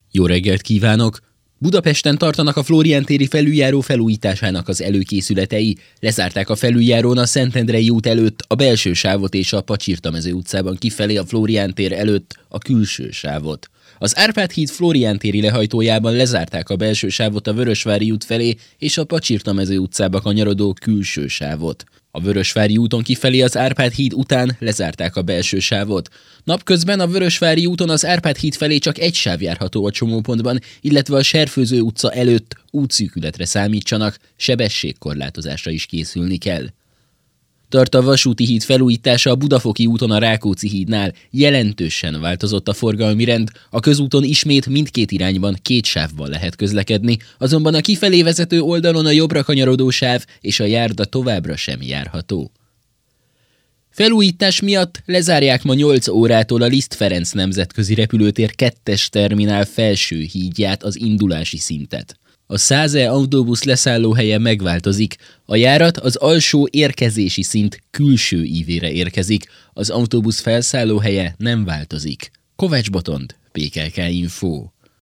Jó reggelt kívánok! Budapesten tartanak a Flórián téri felüljáró felújításának az előkészületei. Lezárták a felüljárón a Szentendrei út előtt a belső sávot és a Pacsirtamező utcában kifelé a Flórián tér előtt a külső sávot. Az Árpád híd Flórián téri lehajtójában lezárták a belső sávot a Vörösvári út felé és a Pacsirtamező utcába kanyarodó külső sávot. A Vörösvári úton kifelé az Árpád híd után lezárták a belső sávot. Napközben a Vörösvári úton az Árpád híd felé csak egy sáv járható a csomópontban, illetve a Serfőző utca előtt útszűkületre számítsanak, sebességkorlátozásra is készülni kell. Tart a vasúti híd felújítása a Budafoki úton a Rákóczi hídnál. Jelentősen változott a forgalmi rend, a közúton ismét mindkét irányban két sávban lehet közlekedni, azonban a kifelé vezető oldalon a jobbra kanyarodó sáv és a járda továbbra sem járható. Felújítás miatt lezárják ma 8 órától a Liszt Ferenc nemzetközi repülőtér 2-es terminál felső hídját, az indulási szintet. A SAZE autóbusz leszállóhelye megváltozik, a járat az alsó érkezési szint külső ívére érkezik, az autóbusz felszállóhelye nem változik. Kovács Botond, PKK Info.